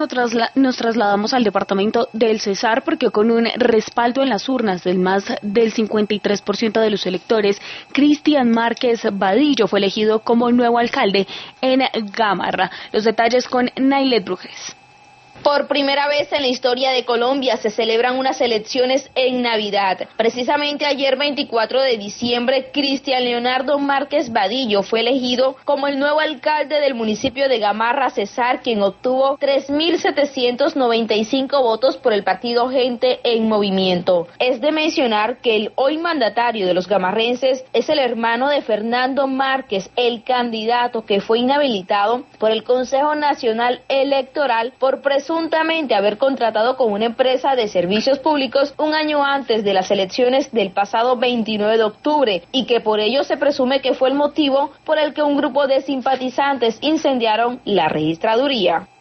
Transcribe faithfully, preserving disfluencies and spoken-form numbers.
Trasla- nos trasladamos al departamento del Cesar porque con un respaldo en las urnas del más del cincuenta y tres por ciento de los electores, Cristian Márquez Vadillo fue elegido como nuevo alcalde en Gamarra. Los detalles con Nailet Brujes. Por primera vez en la historia de Colombia se celebran unas elecciones en Navidad. Precisamente ayer veinticuatro de diciembre, Cristian Leonardo Márquez Vadillo fue elegido como el nuevo alcalde del municipio de Gamarra, Cesar, quien obtuvo tres mil setecientos noventa y cinco votos por el partido Gente en Movimiento. Es de mencionar que el hoy mandatario de los gamarrenses es el hermano de Fernando Márquez, el candidato que fue inhabilitado por el Consejo Nacional Electoral por presunción presuntamente haber contratado con una empresa de servicios públicos un año antes de las elecciones del pasado veintinueve de octubre y que por ello se presume que fue el motivo por el que un grupo de simpatizantes incendiaron la registraduría.